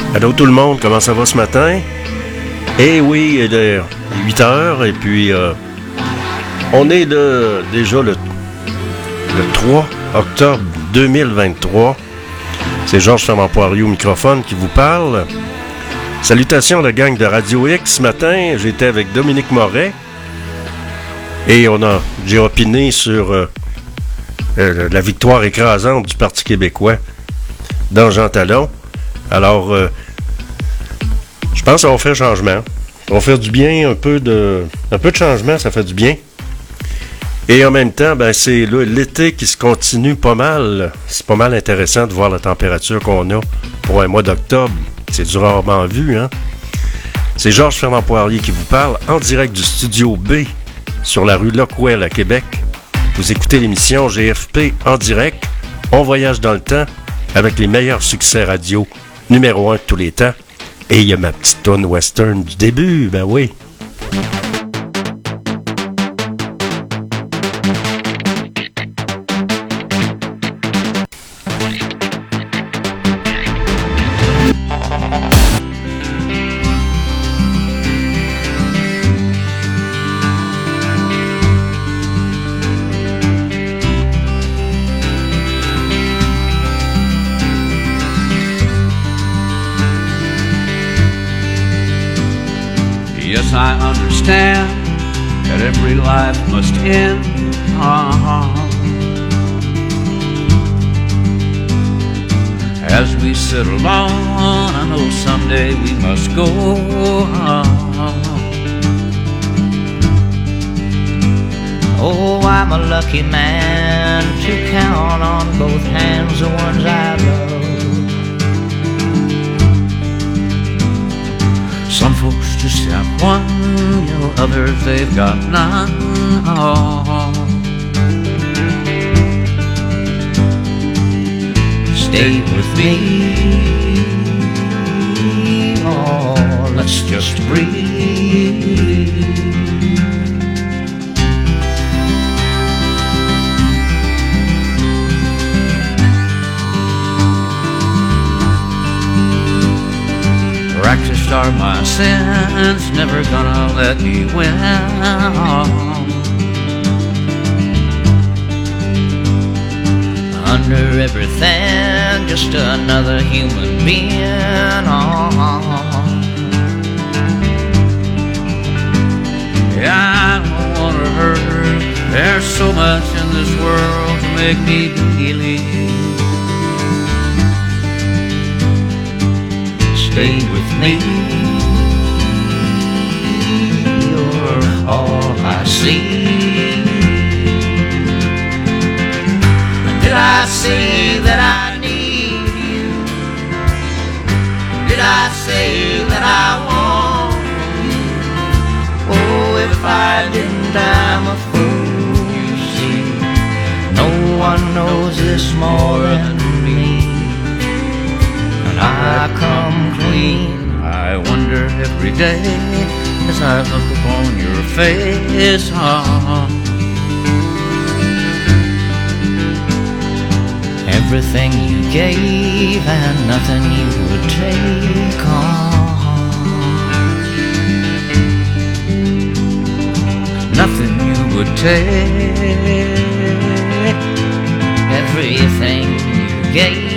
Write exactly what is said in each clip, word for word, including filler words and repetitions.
Allô tout le monde, comment ça va ce matin? Eh oui, il est huit heures et puis euh, on est le, déjà le, le trois octobre deux mille vingt-trois. C'est Georges Fernand-Poirier au microphone qui vous parle. Salutations la gang de Radio X. Ce matin, j'étais avec Dominique Moret et on a, j'ai opiné sur euh, euh, la victoire écrasante du Parti québécois dans Jean Talon. Alors, euh, je pense que ça va faire changement. Ça va faire du bien, un peu de, un peu de changement, ça fait du bien. Et en même temps, ben, c'est là, l'été qui se continue pas mal. C'est pas mal intéressant de voir la température qu'on a pour un mois d'octobre. C'est du rarement vu, hein? C'est Georges Fernand-Poirier qui vous parle en direct du Studio B sur la rue Lockwell à Québec. Vous écoutez l'émission G F P en direct. On voyage dans le temps avec les meilleurs succès radio. Numéro un de tous les temps. Et il y a ma petite toune western du début, ben oui. Yes, I understand that every life must end. Uh-huh. As we sit alone, I know someday we must go. Uh-huh. Oh, I'm a lucky man to count on both hands the ones I love. Some folks just have one, you know, others they've got none. Oh. Stay with me, oh, let's just breathe. Practiced are my sins, never gonna let me win. Under everything, just another human being. Yeah, I don't wanna hurt her. There's so much in this world to make me believe. Stay with me, you're all I see. Did I say that I need you? Did I say that I want you? Oh, if I didn't, I'm a fool, you see. No one knows this more than me. I come clean. I wonder every day as I look upon your face. Oh. Everything you gave and nothing you would take on. Nothing you would take. Everything you gave.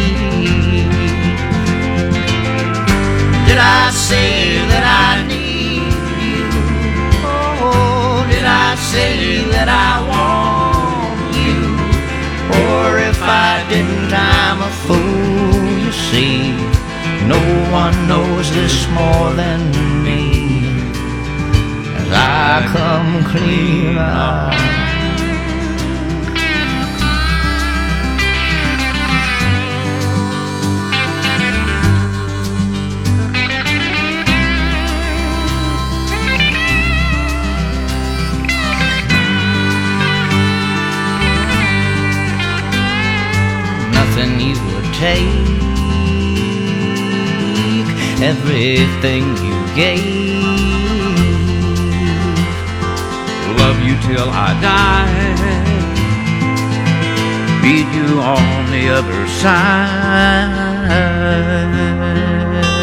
Did I say that I need you? Oh, did I say that I want you? Or if I didn't, I'm a fool, you see. No one knows this more than me. As I come clean out. You would take everything you gave. Love you till I die, meet you on the other side.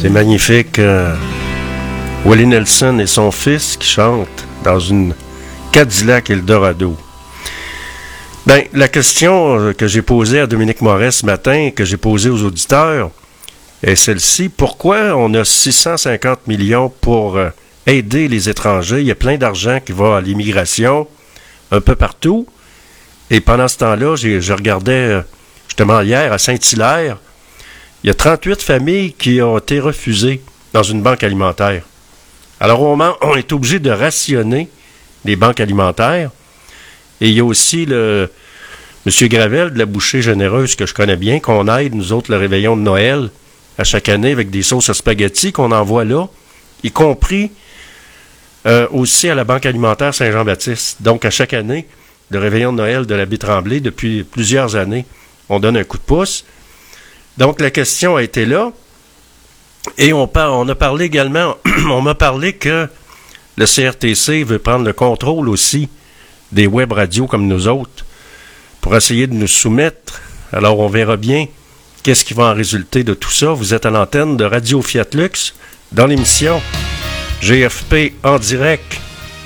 C'est magnifique. Euh, Willie Nelson et son fils qui chantent dans une Cadillac Eldorado. Ben, la question que j'ai posée à Dominique Moret ce matin, que j'ai posée aux auditeurs, est celle-ci. Pourquoi on a six cent cinquante millions pour euh, aider les étrangers? Il y a plein d'argent qui va à l'immigration un peu partout. Et pendant ce temps-là, j'ai, je regardais euh, justement hier à Saint-Hilaire, il y a trente-huit familles qui ont été refusées dans une banque alimentaire. Alors, au moment, on est obligé de rationner les banques alimentaires. Et il y a aussi le M. Gravel de la Bouchée Généreuse, que je connais bien, qu'on aide, nous autres, le réveillon de Noël, à chaque année, avec des sauces à spaghetti qu'on envoie là, y compris euh, aussi à la Banque alimentaire Saint-Jean-Baptiste. Donc, à chaque année, le réveillon de Noël de la Baie-Tremblay, depuis plusieurs années, on donne un coup de pouce. Donc, la question a été là. Et on, par, on a parlé également, on m'a parlé que le C R T C veut prendre le contrôle aussi des web radios comme nous autres pour essayer de nous soumettre. Alors, on verra bien qu'est-ce qui va en résulter de tout ça. Vous êtes à l'antenne de Radio Fiat Lux dans l'émission G F P en direct.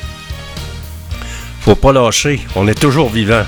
Faut pas lâcher, on est toujours vivant.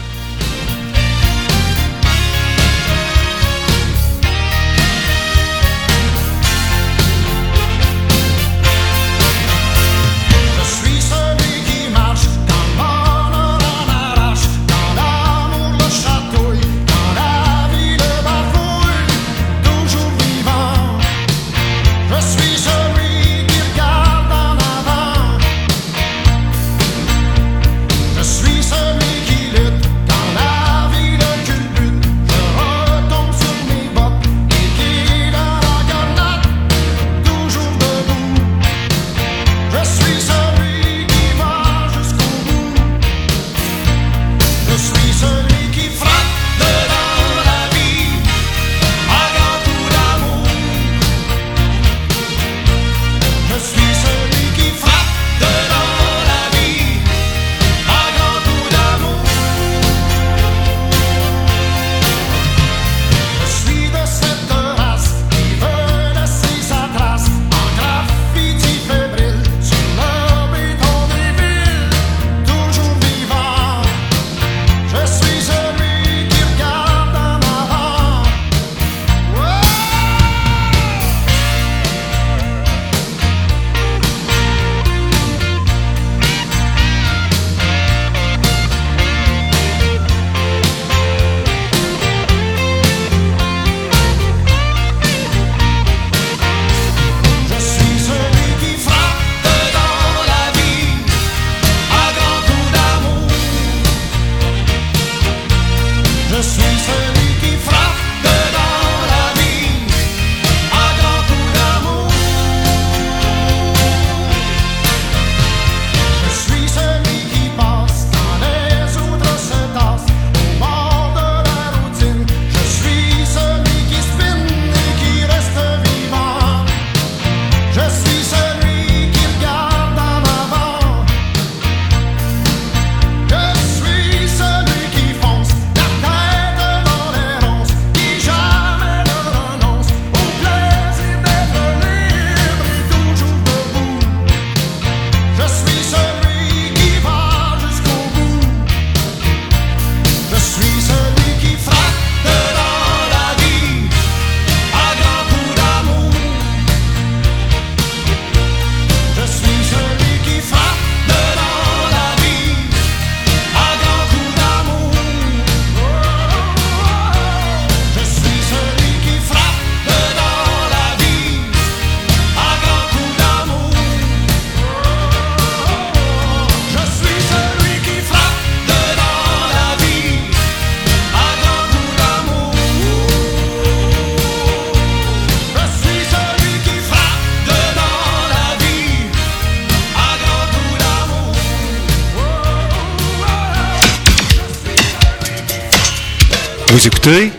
Vous écoutez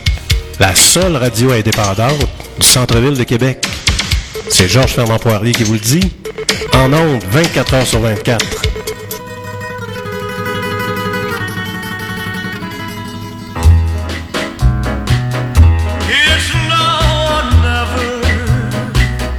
la seule radio indépendante du centre-ville de Québec. C'est Georges Fernand Poirier qui vous le dit, en ondes vingt-quatre heures sur vingt-quatre. It's now or never.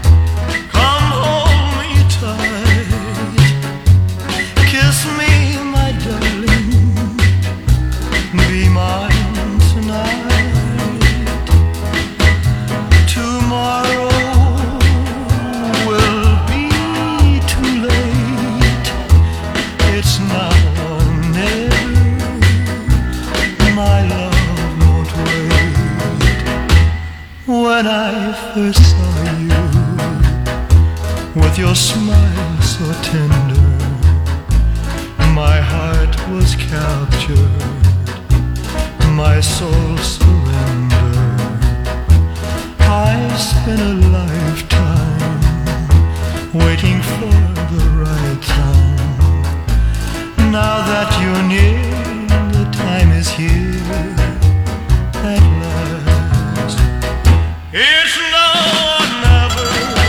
when I first saw you, with your smile so tender, my heart was captured, my soul surrendered. I spent a lifetime waiting for the right time. Now that you're near, the time is here at last. It's now or never.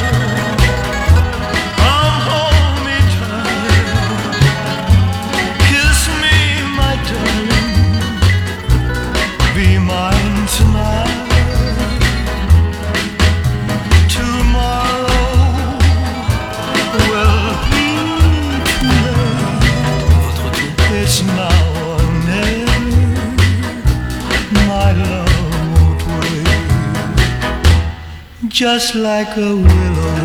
Come hold me tight, kiss me, my darling, be mine tonight. Tomorrow will be too late. It's now or never. My love won't wait. Just like a willow,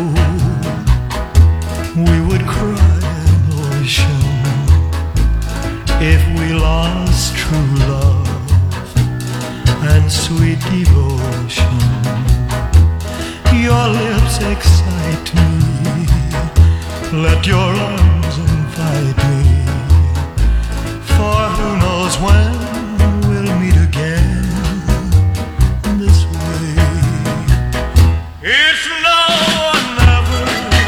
we would cry an ocean if we lost true love and sweet devotion. Your lips excite me, let your arms invite me, for who knows when we'll meet again this way. It's now or never.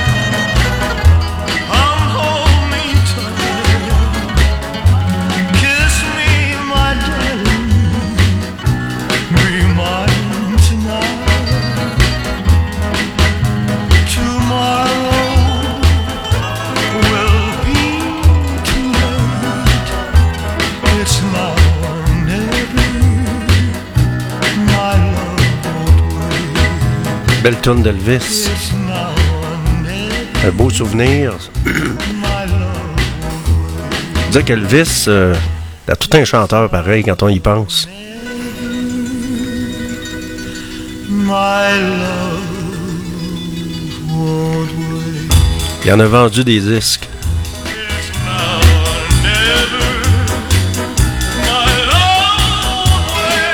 Come hold me tight, kiss me, my darling, be mine tonight. Tomorrow will be too late. It's now or never. My love won't wait. Belle tonne d'Elvis. It's now or never. Un beau souvenir. My love won't Dire qu'Elvis, euh, a tout un chanteur pareil quand on y pense. My love won't wait. Il en a vendu des disques. It's now or never. My love won't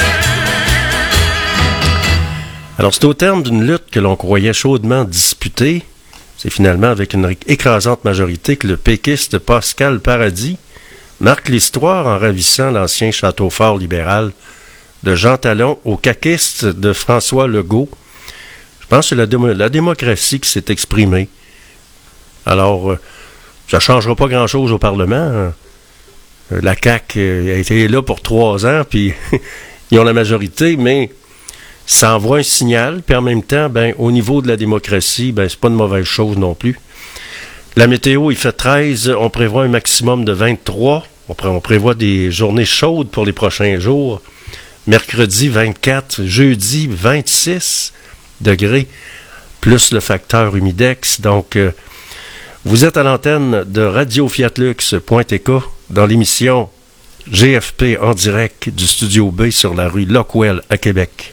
wait. Alors, c'est au terme d'une lutte que l'on croyait chaudement disputée. C'est finalement avec une écrasante majorité que le péquiste Pascal Paradis marque l'histoire en ravissant l'ancien château fort libéral de Jean Talon au caquiste de François Legault. Je pense que c'est la, démo- la démocratie qui s'est exprimée. Alors, euh, ça ne changera pas grand-chose au Parlement. Hein. Euh, La C A Q euh, a été là pour trois ans, puis ils ont la majorité, mais ça envoie un signal, puis en même temps, ben, au niveau de la démocratie, ben, c'est pas une mauvaise chose non plus. La météo, il fait treize, on prévoit un maximum de vingt-trois, on, pré- on prévoit des journées chaudes pour les prochains jours. Mercredi, vingt-quatre, jeudi, vingt-six degrés, plus le facteur humidex. Donc, euh, vous êtes à l'antenne de radio fiat lux point t k dans l'émission G F P en direct du Studio B sur la rue Lockwell à Québec.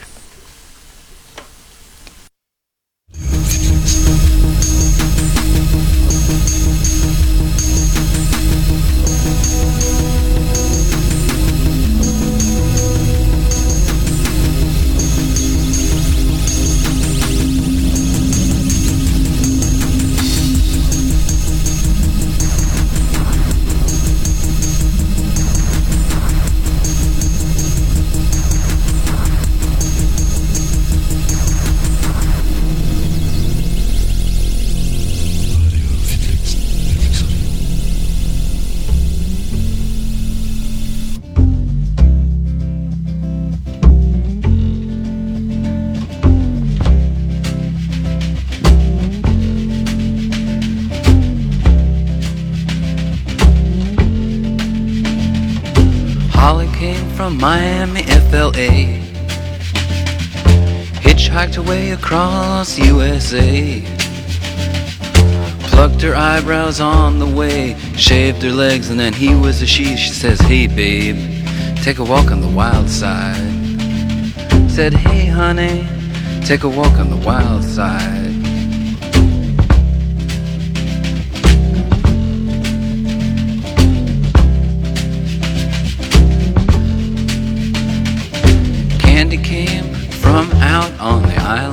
Holly came from Miami, F L A, hitchhiked away across U S A, plucked her eyebrows on the way, shaved her legs, and then he was a she. She says, hey babe, take a walk on the wild side. Said, hey honey, take a walk on the wild side. Candy came from out on the island,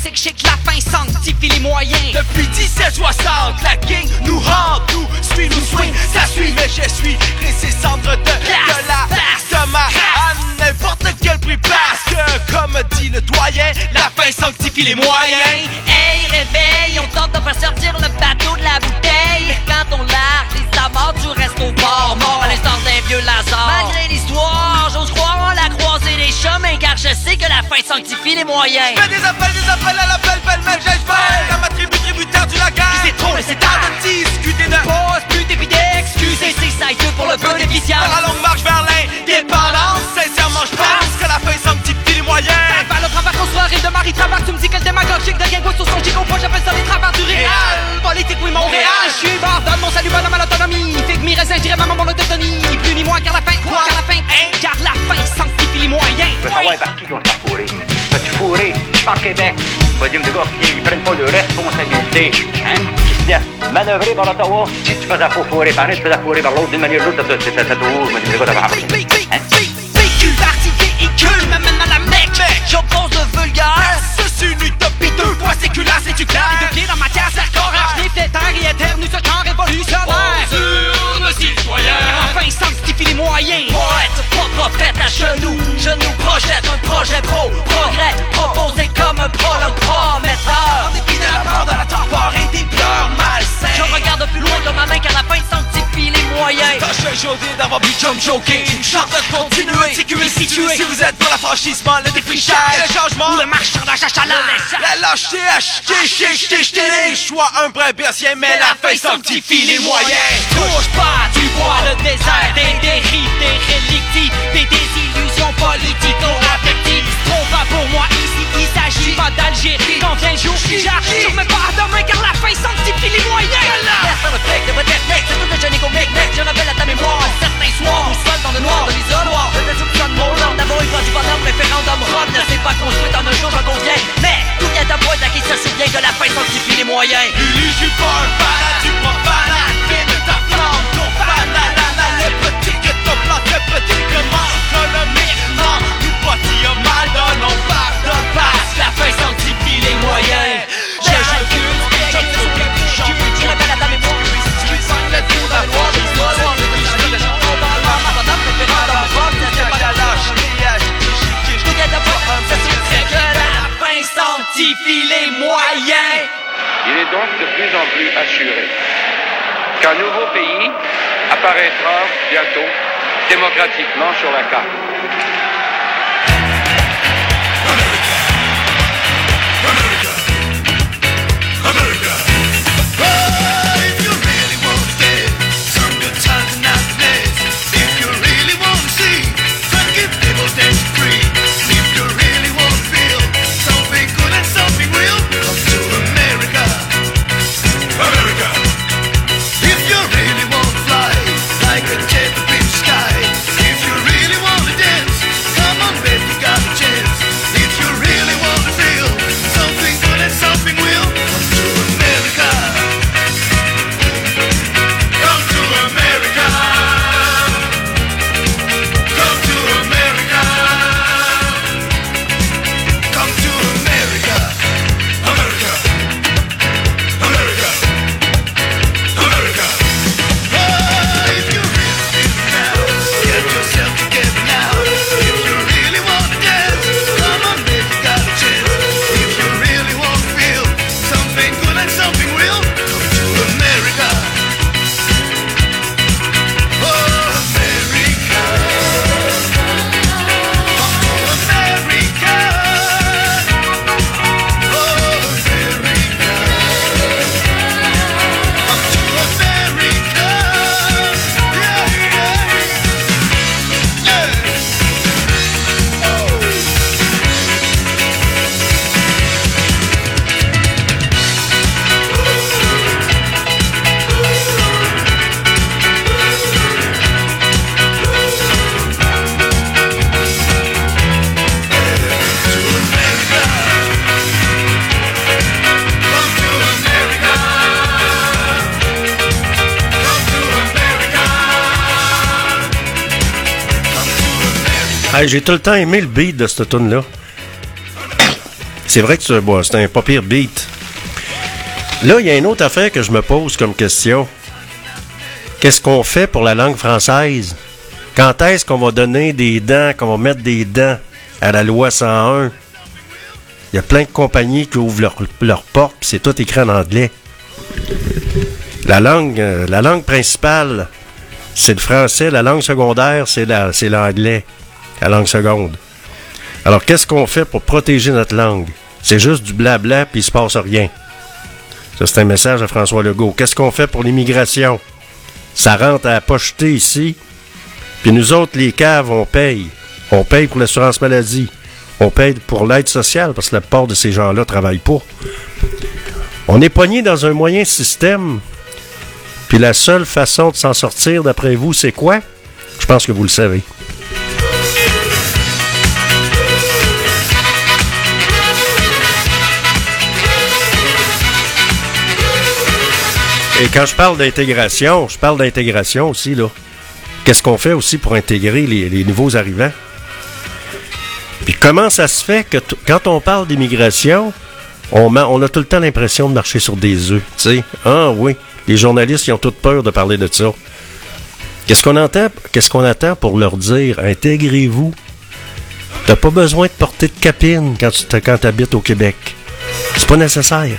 basic shit, la fin sanctifie les moyens. Depuis dix-sept soixante, la gang nous hante, nous suit, nous swing, ça suit, mais je suis récessant de, de la de ma à n'importe quel prix. Parce que, comme dit le doyen, la fin sanctifie les moyens. Hey, réveille, on tente de faire sortir le bateau de la bouteille. Quand on largue les amarres, tu restes au bord, mort à l'instar d'un vieux Lazare. Malgré l'histoire, j'ose croire en la croisée des chemins, car je sais que la fin sanctifie les moyens. Fais des appels, des appels à l'appel, pêle-mêle, j'espère. À ma tribu tributaire du lagar. C'est trop, mais c'est tard de discuter de pause, plus d'épi d'excuser. C'est ça et tout pour le peu d'efficience. Dans la longue marche vers l'indépendance, sincèrement je pense que la fin sanctifie les moyens. Pas le travail qu'on soirée de Marie Travac, tu me dis qu'elle démagogique de rien sur son gigot, moi j'appelle ça les travaux du réel. Politique, oui, Montréal, je suis bord, donne mon salut, bonhomme à l'autonomie. Fait que mes raisins, j'irai maman mon autonomie. Plus ni moins, car la fin, quoi, car la fin, hein? Car la fin sanctifie les moyens. Je veux savoir par qui on t'a fourré. T'as-tu fourré par Québec? Pas dire de gars qui prennent pas de responsabilité, hein? Qui se laissent manœuvrer par l'Ottawa. Si tu fais la faux fourré par un, tu fais la fourré par l'autre, d'une manière ou l'autre, t'as t'as toujours, je me dis de gars t'as pas véhicule, parti véhicule, m'amène à la Mecque. J'oppose le vulgaire. C'est une utopie, deux fois séculaire, c'est du clair. Les deux pieds dans ma terre, c'est corps. Je l'ai fait taire et éternue, ce camp révolutionnaire. Bonjour, le citoyen. Enfin, sanctifie les moyens. Poète, pas prophète à genoux. Je nous projette un projet pro, progrès, proposé comme un prologue prometteur. En dépit de la mort, de la torpeur et des pleurs malsains. Je regarde plus loin de ma main car la fin sanctifie les moyens. Tâche jodée d'avoir bu comme joker. Une chance de continuer, c'est que situé. Si vous êtes pour l'affranchissement, le défrichage, le changement, ou le marchandage à chaleur. La lâcheté, acheter, jeter, jeter, jeter les choix, un vrai bercien, mais la fin sanctifie les moyens. Touche pas, tu vois le désert, des dérives, des rélictifs, des désillusions politico-affectives. Trop pas pour moi ici, il s'agit pas d'Algérie. Quand vient le jour, j'arrive, je me bats demain car la fin sanctifie les moyens. Laisse dans le fake de votre technique, c'est tout le génie qu'on make, je révèle à ta mémoire un certain soir, où seul dans le noir de l'isoloir. Je te soupçonne mon nom, d'amour et pas du bonheur, référendum rock ne s'est pas construit en un jour, j'en conviens. Mais tout vient d'un point à qui se souvient que la fin sanctifie les moyens. Ulysse, tu pas un fanat, tu prends fanat, fais de ta flamme, ton fanat, le petit que ton plan, le petit que manque le mirement. Nous bâtis un mal dans nos barres de passe, la fin sanctifie les moyens. J'ai un cul, j'ai un cul, tu révèles à ta mémoire, tu sens le tour d'un noir, du noir, le biche de gens, on va là, madame, référendum rock, ne t'es pas la lâche, tout vient d'un point, ça suffit que la fin sanctifie les moyens. Il est donc de plus en plus assuré qu'un nouveau pays apparaîtra bientôt démocratiquement sur la carte. Hey, j'ai tout le temps aimé le beat de cette tune là. c'est vrai que c'est, bon, c'est un pas pire beat. Là, il y a une autre affaire que je me pose comme question. Qu'est-ce qu'on fait pour la langue française? Quand est-ce qu'on va donner des dents, qu'on va mettre des dents à la loi cent un? Il y a plein de compagnies qui ouvrent leurs leur portes, puis c'est tout écrit en anglais. La langue, euh, la langue principale, c'est le français. La langue secondaire, c'est, la, c'est l'anglais, la langue seconde. Alors, qu'est-ce qu'on fait pour protéger notre langue? C'est juste du blabla, puis il se passe rien. Ça, c'est un message à François Legault. Qu'est-ce qu'on fait pour l'immigration? Ça rentre à la pochetée ici, puis nous autres, les caves, on paye. On paye pour l'assurance maladie. On paye pour l'aide sociale, parce que la plupart de ces gens-là ne travaillent pas. On est pogné dans un moyen système, puis la seule façon de s'en sortir, d'après vous, c'est quoi? Je pense que vous le savez. Et quand je parle d'intégration, je parle d'intégration aussi, là. Qu'est-ce qu'on fait aussi pour intégrer les, les nouveaux arrivants? Puis comment ça se fait que t- quand on parle d'immigration, on, ma- on a tout le temps l'impression de marcher sur des œufs, tu sais? Ah oui, les journalistes, ils ont toute peur de parler de ça. Qu'est-ce qu'on entend? Qu'est-ce qu'on attend pour leur dire? Intégrez-vous. T'as pas besoin de porter de capine quand tu quand t'habites au Québec. C'est pas nécessaire.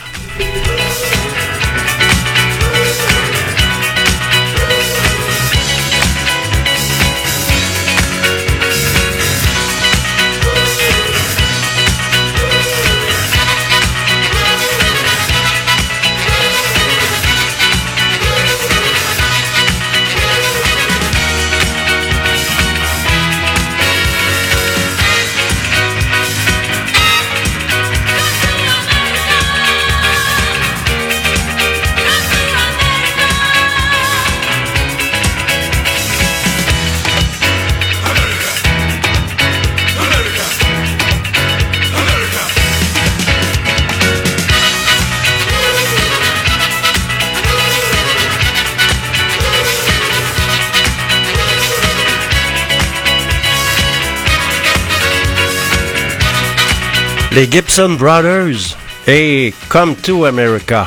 Les Gibson Brothers et Come to America.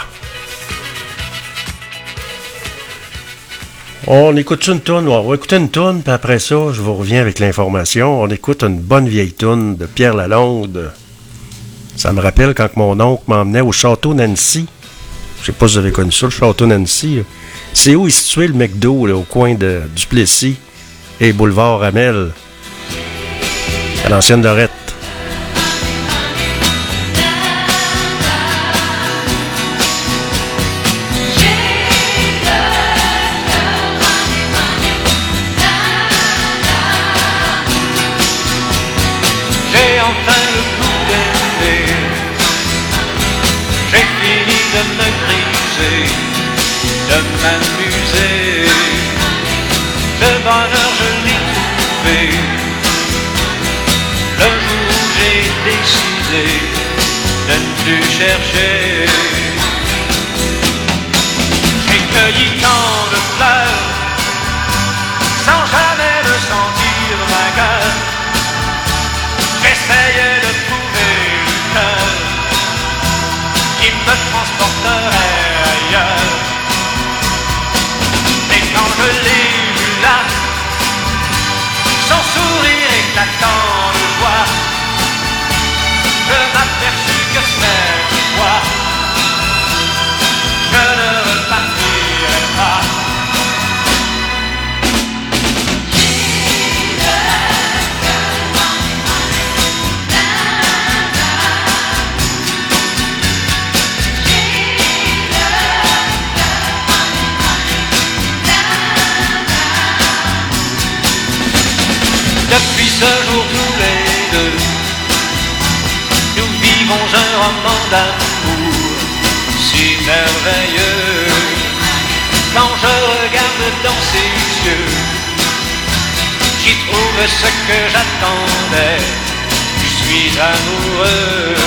On écoute une toune, on va écouter une toune, puis après ça, je vous reviens avec l'information. On écoute une bonne vieille toune de Pierre Lalonde. Ça me rappelle quand mon oncle m'emmenait au Château Nancy. Je sais pas si vous avez connu ça, le Château Nancy. C'est où est situé le McDo, là, au coin de Duplessis et Boulevard Hamel, à l'ancienne Lorette. De m'amuser, le bonheur je l'ai trouvé. Le jour où j'ai décidé de ne plus chercher, j'ai cueilli tant de fleurs sans jamais me sentir vainqueur. J'essayais de trouver le cœur qui me transporterait ailleurs. Quand je l'ai vu là, son sourire éclatant de joie, je m'aperçus que cette fois, je ne repartirai pas. Depuis ce jour tous les deux, nous vivons un roman d'amour si merveilleux. Quand je regarde dans ses yeux, j'y trouve ce que j'attendais, je suis amoureux.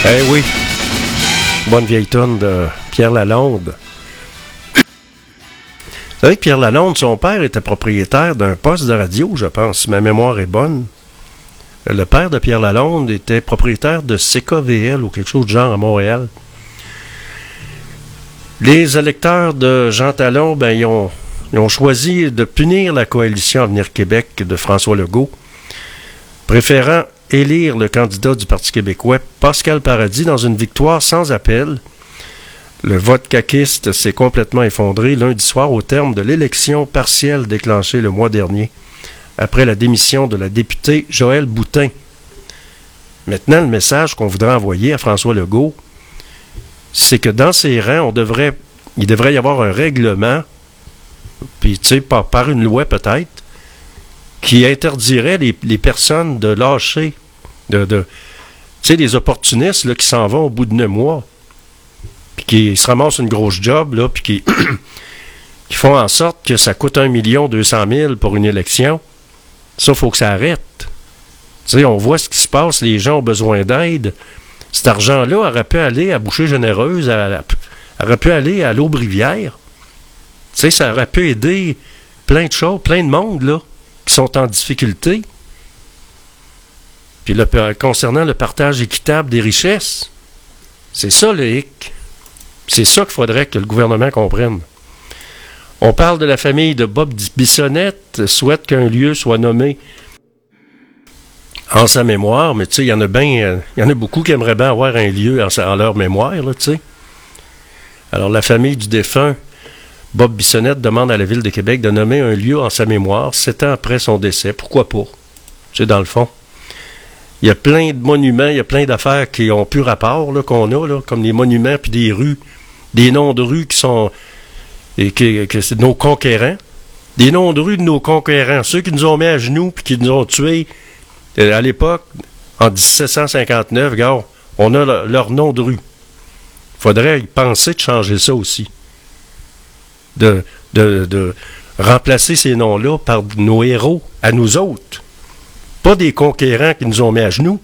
Eh oui. Bonne vieille tonne de Pierre Lalonde. Vous savez que Pierre Lalonde, son père était propriétaire d'un poste de radio, je pense, si ma mémoire est bonne. Le père de Pierre Lalonde était propriétaire de C K V L ou quelque chose de genre à Montréal. Les électeurs de Jean Talon, ben, ils ont, ils ont choisi de punir la coalition Avenir Québec de François Legault, préférant élire le candidat du Parti québécois, Pascal Paradis, dans une victoire sans appel. Le vote caquiste s'est complètement effondré lundi soir au terme de l'élection partielle déclenchée le mois dernier, après la démission de la députée Joëlle Boutin. Maintenant, le message qu'on voudrait envoyer à François Legault, c'est que dans ses rangs, on devrait, il devrait y avoir un règlement, puis tu sais, par, par une loi peut-être, qui interdirait les, les personnes de lâcher, de, de tu sais, les opportunistes là, qui s'en vont au bout de neuf mois, puis qui se ramassent une grosse job, là, puis qui, qui font en sorte que ça coûte un million deux cent mille pour une élection. Ça, il faut que ça arrête. Tu sais, on voit ce qui se passe, les gens ont besoin d'aide. Cet argent-là aurait pu aller à Boucher Généreuse, à, à, aurait pu aller à l'Aube-Rivière. Tu sais, ça aurait pu aider plein de choses, plein de monde, là, qui sont en difficulté. Puis le, concernant le partage équitable des richesses, c'est ça le hic. C'est ça qu'il faudrait que le gouvernement comprenne. On parle de la famille de Bob Bissonnette, souhaite qu'un lieu soit nommé en sa mémoire, mais tu sais, il y en a bien, euh, il y en a beaucoup qui aimeraient bien avoir un lieu en, en leur mémoire, là, tu sais. Alors, la famille du défunt Bob Bissonnette demande à la Ville de Québec de nommer un lieu en sa mémoire, sept ans après son décès. Pourquoi pas? Tu sais, dans le fond. Il y a plein de monuments, il y a plein d'affaires qui ont plus rapport, là, qu'on a, là, comme des monuments puis des rues, des noms de rues qui sont, et que, que c'est nos conquérants. Des noms de rues de nos conquérants, ceux qui nous ont mis à genoux puis qui nous ont tués euh, à l'époque, en dix-sept cent cinquante-neuf, regarde, on a le, leur nom de rue. Il faudrait y penser de changer ça aussi. De, de, de remplacer ces noms-là par nos héros, à nous autres. Pas des conquérants qui nous ont mis à genoux.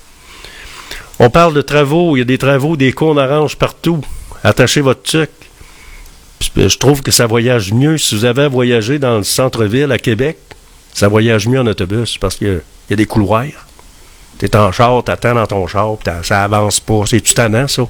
On parle de travaux, il y a des travaux, des cônes oranges partout. Attachez votre tuque. Je trouve que ça voyage mieux. Si vous avez voyagé dans le centre-ville à Québec, ça voyage mieux en autobus parce qu'il y a des couloirs. T'es en char, t'attends dans ton char, ça avance pas. C'est tout tannant, ça.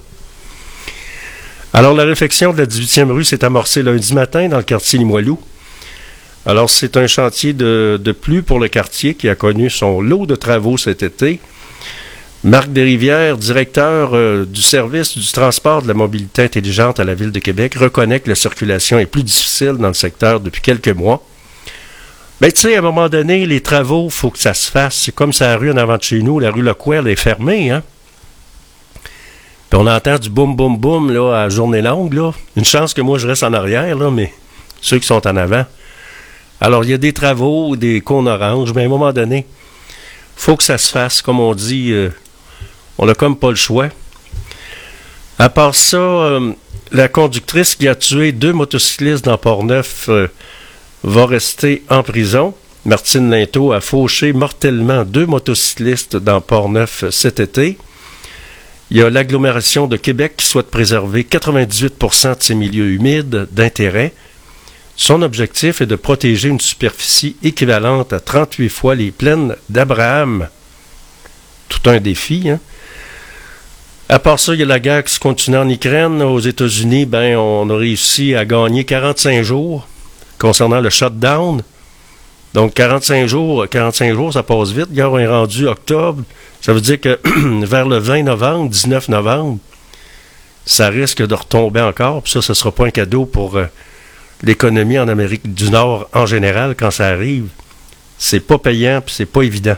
Alors, la réfection de la dix-huitième rue s'est amorcée lundi matin dans le quartier Limoilou. Alors, c'est un chantier de, de plus pour le quartier qui a connu son lot de travaux cet été. Marc Desrivières, directeur euh, du service du transport de la mobilité intelligente à la Ville de Québec, reconnaît que la circulation est plus difficile dans le secteur depuis quelques mois. Mais tu sais, à un moment donné, les travaux, il faut que ça se fasse. C'est comme ça, la rue en avant de chez nous, la rue Lequel est fermée, hein? Puis on entend du boum, boum, boum, là, à journée longue, là. Une chance que moi, je reste en arrière, là, mais ceux qui sont en avant. Alors, il y a des travaux, des cônes oranges, mais à un moment donné, il faut que ça se fasse, comme on dit, euh, on n'a comme pas le choix. À part ça, euh, la conductrice qui a tué deux motocyclistes dans Port-Neuf euh, va rester en prison. Martine Linteau a fauché mortellement deux motocyclistes dans Port-Neuf cet été. Il y a l'agglomération de Québec qui souhaite préserver quatre-vingt-dix-huit pour cent de ses milieux humides d'intérêt. Son objectif est de protéger une superficie équivalente à trente-huit fois les plaines d'Abraham. Tout un défi, hein? À part ça, il y a la guerre qui se continue en Ukraine. Aux États-Unis, ben, on a réussi à gagner quarante-cinq jours concernant le shutdown. Donc, quarante-cinq jours, quarante-cinq jours, ça passe vite. Hier, on est rendu octobre. Ça veut dire que vers le vingt novembre, dix-neuf novembre, ça risque de retomber encore. Puis ça, ce ne sera pas un cadeau pour euh, l'économie en Amérique du Nord en général quand ça arrive. C'est pas payant, puis c'est pas évident.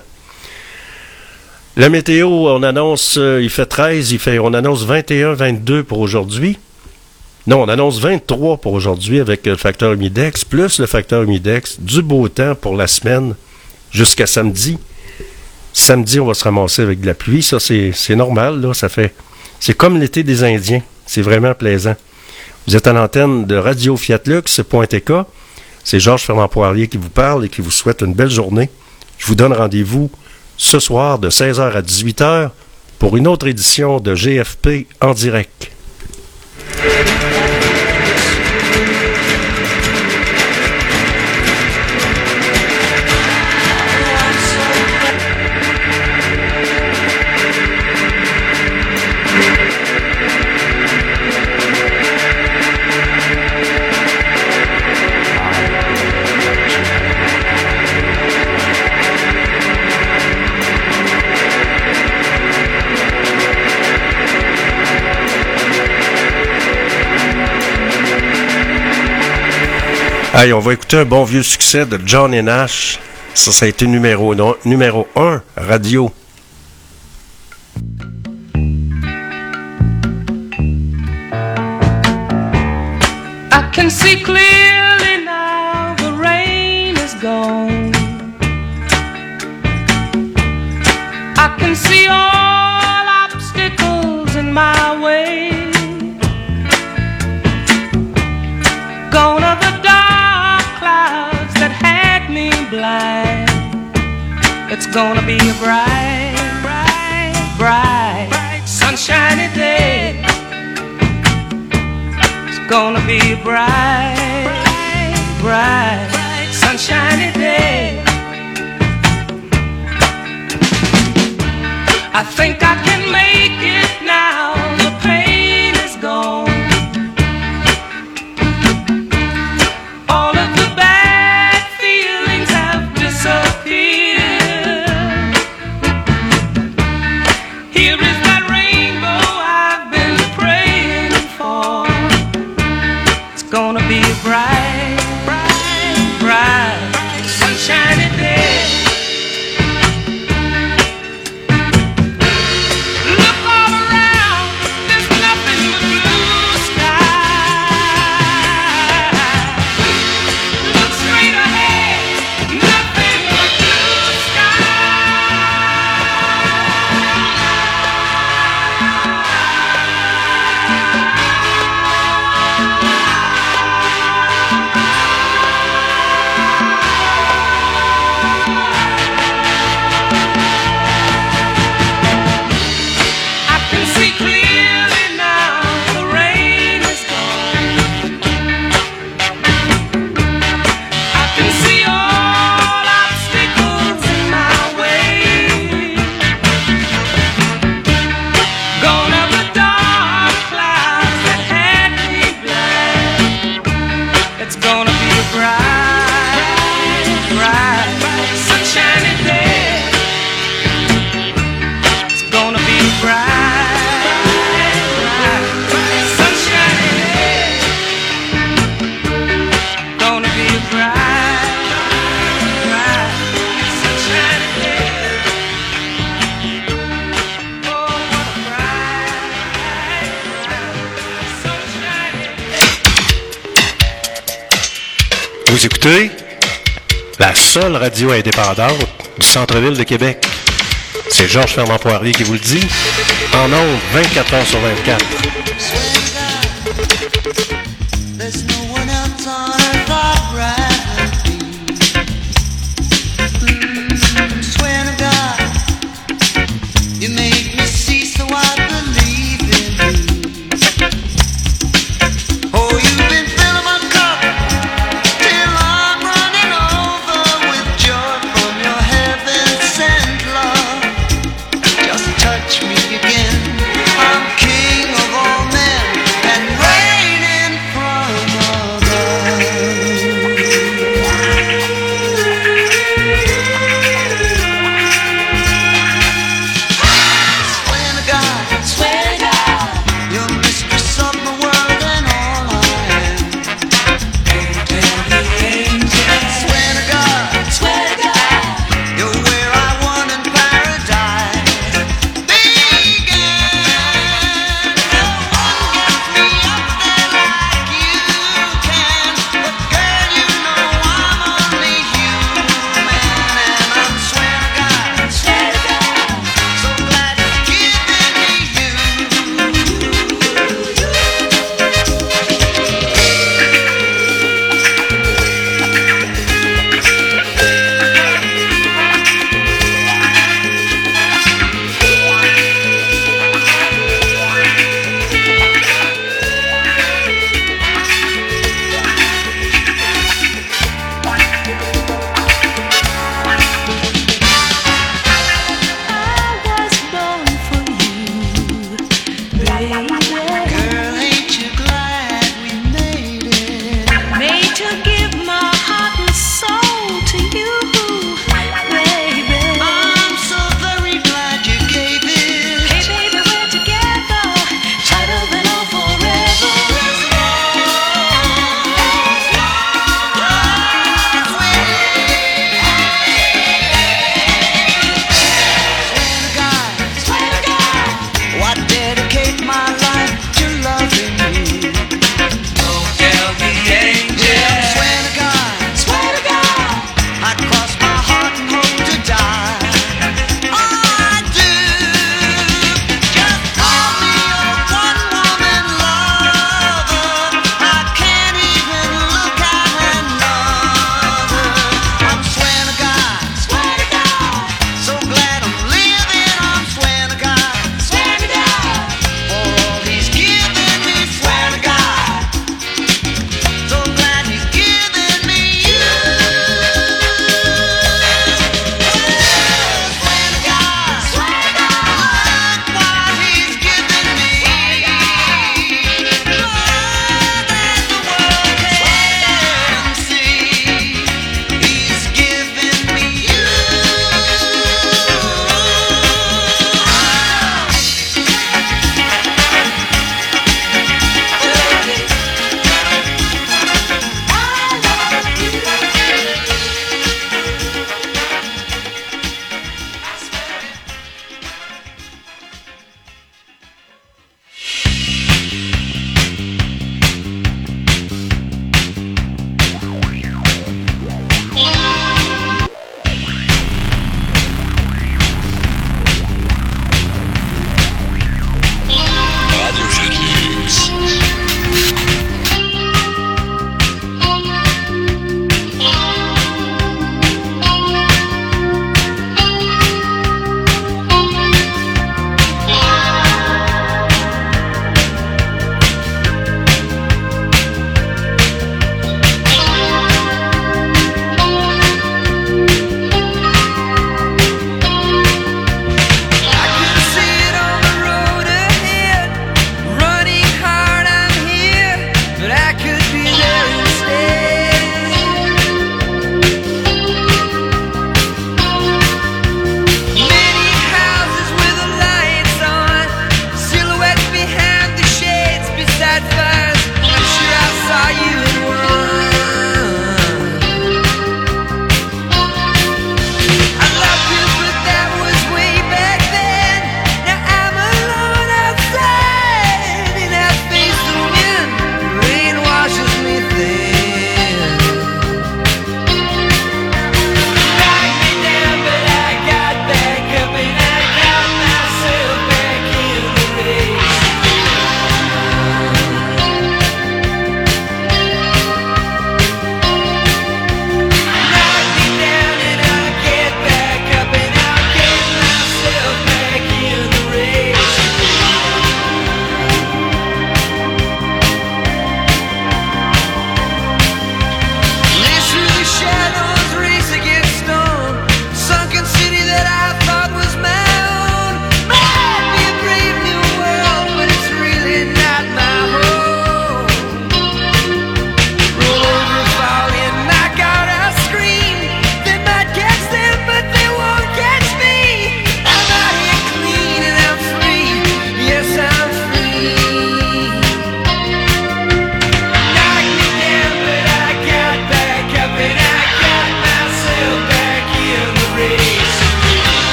La météo, on annonce, euh, il fait treize, il fait, on annonce vingt et un, vingt-deux pour aujourd'hui. Non, on annonce vingt-trois pour aujourd'hui avec le facteur humidex, plus le facteur humidex, du beau temps pour la semaine jusqu'à samedi. Samedi, on va se ramasser avec de la pluie. Ça, c'est, c'est normal, là. Ça fait, c'est comme l'été des Indiens. C'est vraiment plaisant. Vous êtes à l'antenne de Radio Fiat Lux point T K. C'est Georges Fernand Poirier qui vous parle et qui vous souhaite une belle journée. Je vous donne rendez-vous ce soir de seize heures à dix-huit heures pour une autre édition de G F P en direct. Hey, on va écouter un bon vieux succès de John et Nash. Ça, ça a été numéro, non, numéro un, radio. I can see clearly now the rain is gone. I can see all obstacles in my way. Gone are the dark clouds that had me blind. It's gonna be a bright, bright, bright, sunshiny day. It's gonna be a bright, bright, sunshiny day. I think I can make it now. The pain is gone. All of the bad feelings have disappeared. Here is that rainbow I've been praying for. It's gonna be a bright, bright, bright, sunshiny day. Look all around, there's nothing but blue sky. Look straight ahead, nothing but blue sky. I can see clearly now the rain is gone. I can see all obstacles in my way. Gone are the dark clouds that had me blind. It's gonna be a bright, bright, sunshiny day. It's gonna be a bright, bright, sunshiny day. Gonna be a bright, bright, sunshiny day. Oh, what a bright, bright, sunshiny day. Vous écoutez la seule radio indépendante du centre-ville de Québec. C'est Georges Fernand Poirier qui vous le dit. En ondes, vingt-quatre heures sur vingt-quatre.